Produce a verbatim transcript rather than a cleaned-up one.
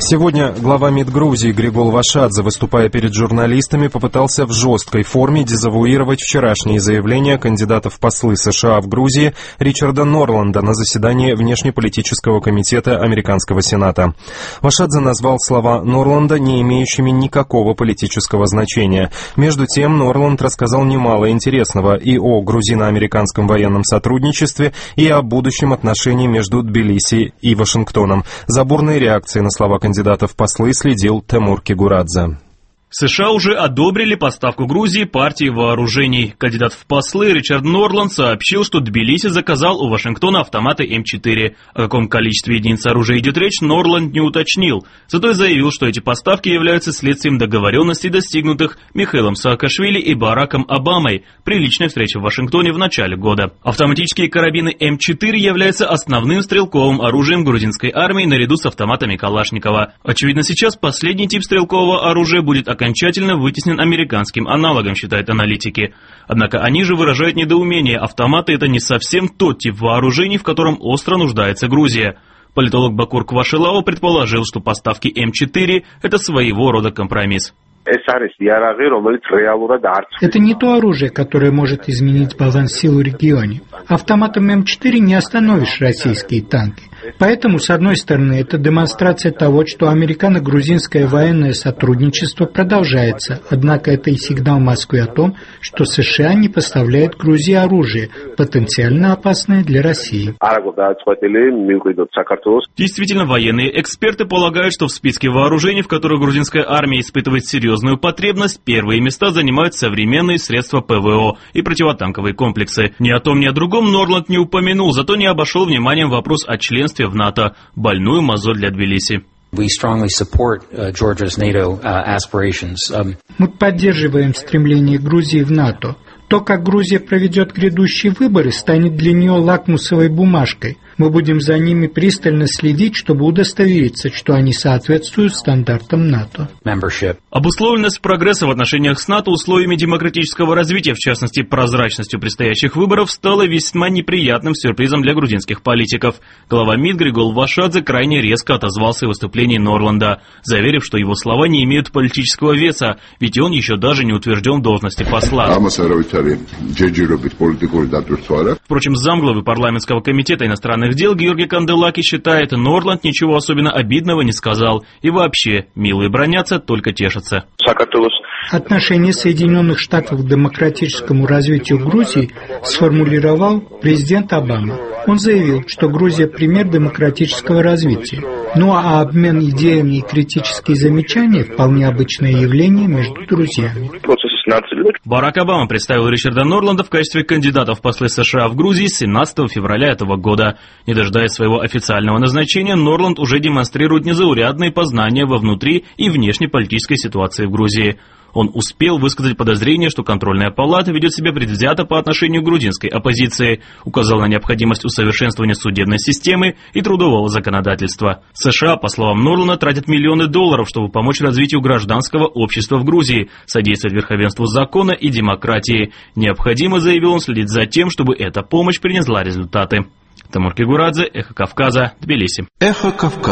Сегодня глава МИД Грузии Григол Вашадзе, выступая перед журналистами, попытался в жесткой форме дезавуировать вчерашние заявления кандидата в послы США в Грузии Ричарда Норланда на заседании Внешнеполитического комитета Американского Сената. Вашадзе назвал слова Норланда не имеющими никакого политического значения. Между тем, Норланд рассказал немало интересного и о грузино-американском военном сотрудничестве, и о будущем отношении между Тбилиси и Вашингтоном. За бурной реакцией на слова кандидата Кандидата в послы следил Тимур Кигурадзе. США уже одобрили поставку Грузии партии вооружений. Кандидат в послы Ричард Норланд сообщил, что Тбилиси заказал у Вашингтона автоматы эм четыре. О каком количестве единиц оружия идет речь, Норланд не уточнил. Зато и заявил, что эти поставки являются следствием договоренностей, достигнутых Михаилом Саакашвили и Бараком Обамой при личной встрече в Вашингтоне в начале года. Автоматические карабины эм четыре являются основным стрелковым оружием грузинской армии наряду с автоматами Калашникова. Очевидно, сейчас последний тип стрелкового оружия будет окончательно вытеснен американским аналогом, считают аналитики. Однако они же выражают недоумение. Автоматы — это не совсем тот тип вооружений, в котором остро нуждается Грузия. Политолог Бакур Квашилао предположил, что поставки эм четыре — это своего рода компромисс. Это не то оружие, которое может изменить баланс сил в регионе. Автоматом эм четыре не остановишь российские танки. Поэтому, с одной стороны, это демонстрация того, что американо-грузинское военное сотрудничество продолжается, однако это и сигнал Москвы о том, что США не поставляют Грузии оружие, потенциально опасное для России. Действительно, военные эксперты полагают, что в списке вооружений, в которых грузинская армия испытывает серьезную потребность, первые места занимают современные средства ПВО и противотанковые комплексы. Ни о том, ни о другом Норланд не упомянул, зато не обошел вниманием вопрос о членстве в НАТО, больную мозоль для Тбилиси. Мы поддерживаем стремление Грузии в НАТО. То, как Грузия проведет грядущие выборы, станет для нее лакмусовой бумажкой. Мы будем за ними пристально следить, чтобы удостовериться, что они соответствуют стандартам НАТО. Обусловленность прогресса в отношениях с НАТО условиями демократического развития, в частности прозрачностью предстоящих выборов, стала весьма неприятным сюрпризом для грузинских политиков. Глава МИД Григол Вашадзе крайне резко отозвался о выступлении Норланда, заверив, что его слова не имеют политического веса, ведь он еще даже не утвержден в должности посла. Впрочем, замглавы парламентского комитета иностранных дел Георгий Канделаки считает, Норланд ничего особенно обидного не сказал. И вообще, милые бранятся, только тешатся. Отношение Соединенных Штатов к демократическому развитию Грузии сформулировал президент Обама. Он заявил, что Грузия – пример демократического развития. Ну а обмен идеями и критические замечания – вполне обычное явление между друзьями. Барак Обама представил Ричарда Норланда в качестве кандидата в послы США в Грузии семнадцатого февраля этого года. Не дожидаясь своего официального назначения, Норланд уже демонстрирует незаурядные познания во внутри и внешнеполитической ситуации в Грузии. Он успел высказать подозрение, что контрольная палата ведет себя предвзято по отношению к грузинской оппозиции, указал на необходимость усовершенствования судебной системы и трудового законодательства. США, по словам Норланда, тратят миллионы долларов, чтобы помочь развитию гражданского общества в Грузии, содействовать верховенству закона и демократии. Необходимо, заявил он, следить за тем, чтобы эта помощь принесла результаты. Тимур Кигурадзе, Эхо Кавказа, Тбилиси. Эхо Кавказа.